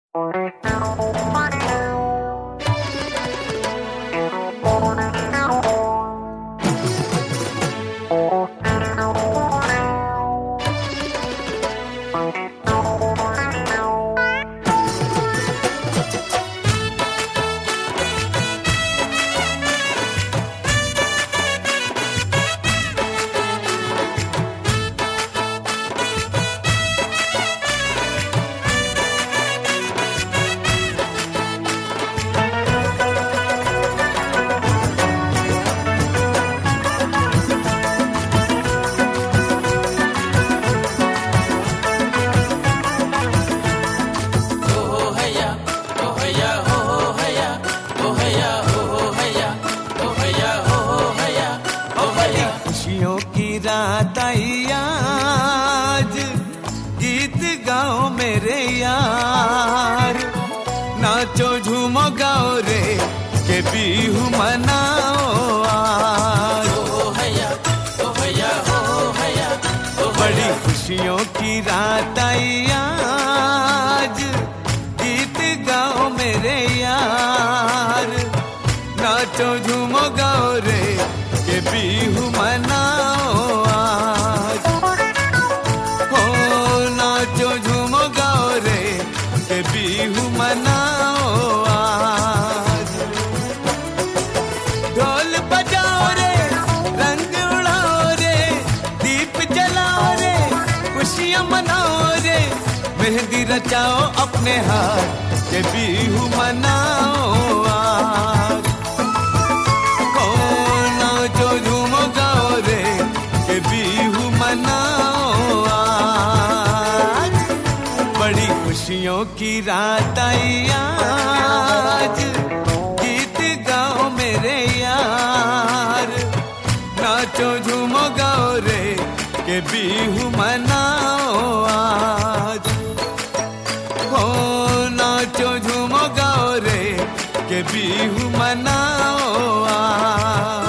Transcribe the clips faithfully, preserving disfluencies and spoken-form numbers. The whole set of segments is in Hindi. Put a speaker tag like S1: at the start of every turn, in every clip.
S1: खुशियों की रात आई आज, गीत गाओ मेरे यार, नाचो झूमो गाओ रे के बीहू मनाओ आज।
S2: ओ हैया ओ हैया ओ हैया ओ
S1: बड़ी खुशियों की रात आई आज, गीत गाओ मेरे यार, नाचो झूमो गाओ रे के बीहू मनाओ आज। हो नाचो झूमो गाओ रे के बीहू मनाओ आज। ढोल बजाओ रे, रंग उड़ाओ रे, दीप जलाओ रे, खुशियां मनाओ रे, मेहंदी रचाओ अपने हाथ के बीहू मनाओ आज। नाचो झूमो गाओ रे के बीहू मनाओ आज। बड़ी खुशियों की रात आई आज, गीत गाओ मेरे यार, नाचो झूमो गाओ रे के बीहू मनाओ आज। हो नाचो झूमो गाओ रे के बीहू मनाओ आज।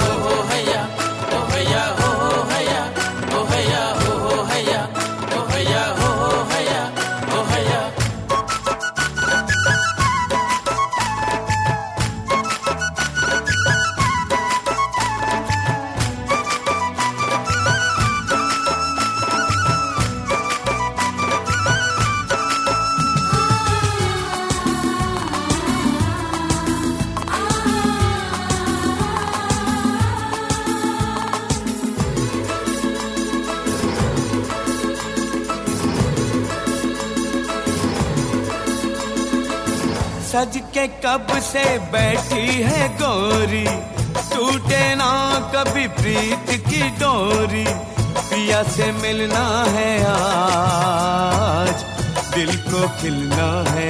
S1: सज के कब से बैठी है गोरी, टूटे ना कभी प्रीत की डोरी, पिया से मिलना है आज, दिल को खिलना है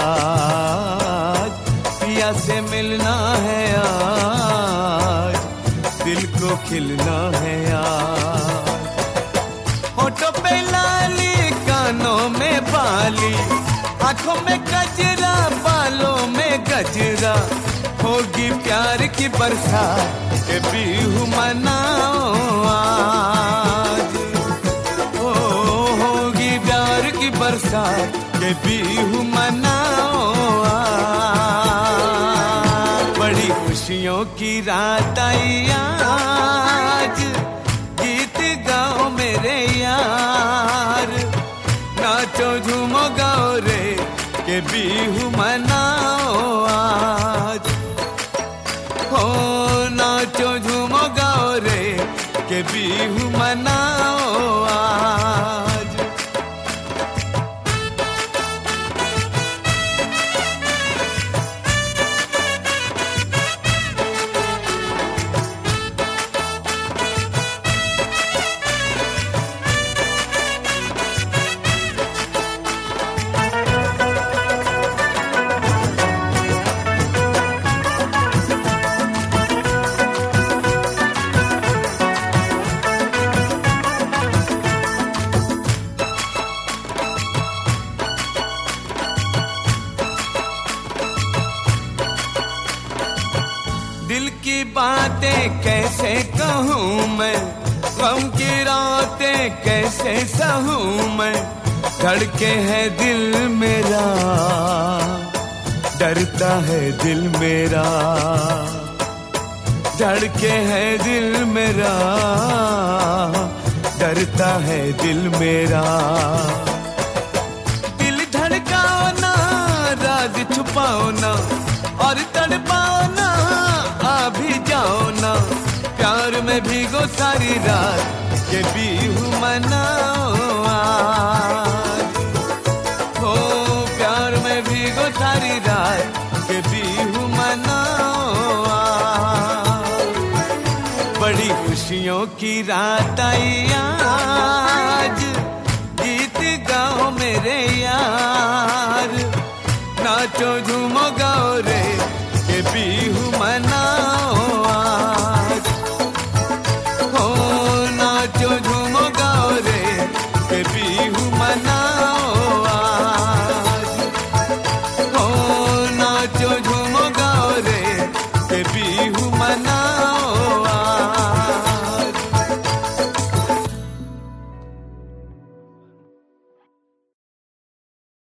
S1: आज, पिया से मिलना है आज, दिल को खिलना है आज। होठों पे लाली, कानों में बाली, आंखों में गजरा, बालों में गजरा, होगी प्यार की बरसात के बीहू मनाओ आज। ओ होगी प्यार की बरसात के बीहू मनाओ आज। बड़ी खुशियों की रात आई आज, गीत गाओ मेरे यार, नाचो झूमो गाओ रे के बीहू मनाओ आज। हो नाचो झूमो गाओ रे के बीहू मनाओ आज। दिल की बातें कैसे कहूँ मैं, गम की रातें कैसे सहूँ मैं, धड़के है दिल मेरा धड़कता है दिल मेरा, धड़के है दिल मेरा, डरता है दिल मेरा। दिल धड़काओ ना, राज छुपाओ ना, और तड़पाओ ना, आ भी जाओ ना, प्यार में भीगो सारी रात, ये बीहू मनाओ आज। हो प्यार में भीगो सारी रात, ये बीहू मनाओ आज। बड़ी खुशियों की रात आई आज, गीत गाओ मेरे यार, नाचो झूमो गाओ रे, ये भी